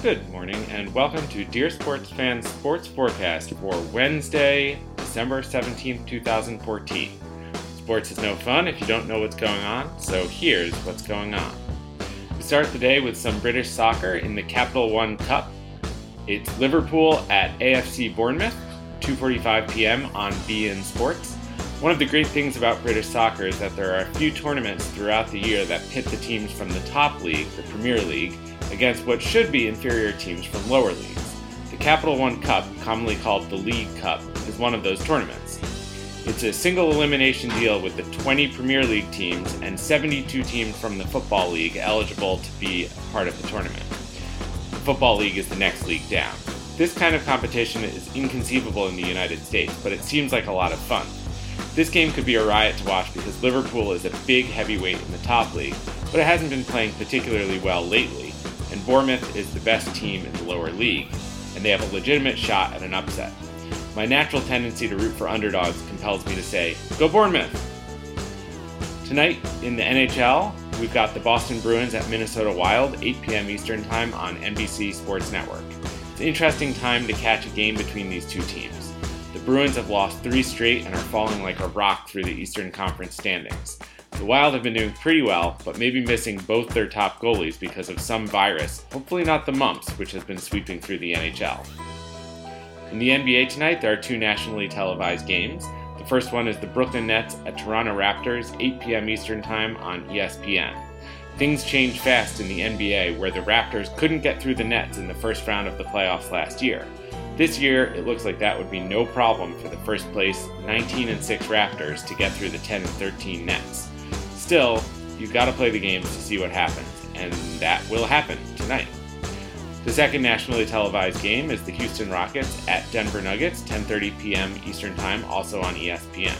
Good morning and welcome to Dear Sports Fans Sports Forecast for Wednesday, December 17th, 2014. Sports is no fun if you don't know what's going on, so here's what's going on. We start the day with some British soccer in the Capital One Cup. It's Liverpool at AFC Bournemouth, 2:45 p.m. on beIN Sports. One of the great things about British soccer is that there are a few tournaments throughout the year that pit the teams from the top league, the Premier League, against what should be inferior teams from lower leagues. The Capital One Cup, commonly called the League Cup, is one of those tournaments. It's a single elimination deal with the 20 Premier League teams and 72 teams from the Football League eligible to be a part of the tournament. The Football League is the next league down. This kind of competition is inconceivable in the United States, but it seems like a lot of fun. This game could be a riot to watch because Liverpool is a big heavyweight in the top league, but it hasn't been playing particularly well lately, and Bournemouth is the best team in the lower league, and they have a legitimate shot at an upset. My natural tendency to root for underdogs compels me to say, go Bournemouth! Tonight in the NHL, we've got the Boston Bruins at Minnesota Wild, 8 p.m. Eastern Time on NBC Sports Network. It's an interesting time to catch a game between these two teams. The Bruins have lost 3 straight and are falling like a rock through the Eastern Conference standings. The Wild have been doing pretty well, but maybe missing both their top goalies because of some virus, hopefully not the mumps, which has been sweeping through the NHL. In the NBA tonight, there are 2 nationally televised games. The first one is the Brooklyn Nets at Toronto Raptors, 8 p.m. Eastern Time on ESPN. Things change fast in the NBA, where the Raptors couldn't get through the Nets in the first round of the playoffs last year. This year, it looks like that would be no problem for the first place 19-6 Raptors to get through the 10-13 Nets. Still, you've got to play the games to see what happens, and that will happen tonight. The second nationally televised game is the Houston Rockets at Denver Nuggets, 10:30 p.m. Eastern Time, also on ESPN.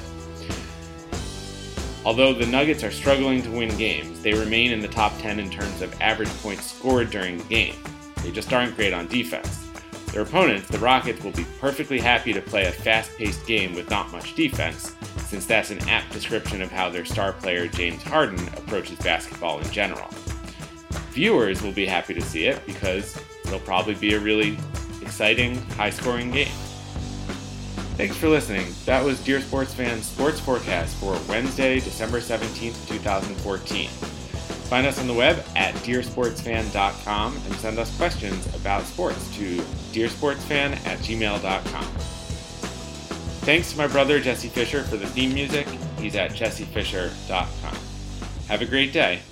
Although the Nuggets are struggling to win games, they remain in the top 10 in terms of average points scored during the game. They just aren't great on defense. Their opponents, the Rockets, will be perfectly happy to play a fast-paced game with not much defense, since that's an apt description of how their star player James Harden approaches basketball in general. Viewers will be happy to see it because it'll probably be a really exciting, high-scoring game. Thanks for listening. That was Dear Sports Fans Sports Forecast for Wednesday, December 17th, 2014. Find us on the web at dearsportsfan.com and send us questions about sports to dearsportsfan@gmail.com. Thanks to my brother Jesse Fisher for the theme music. He's at jessefisher.com. Have a great day.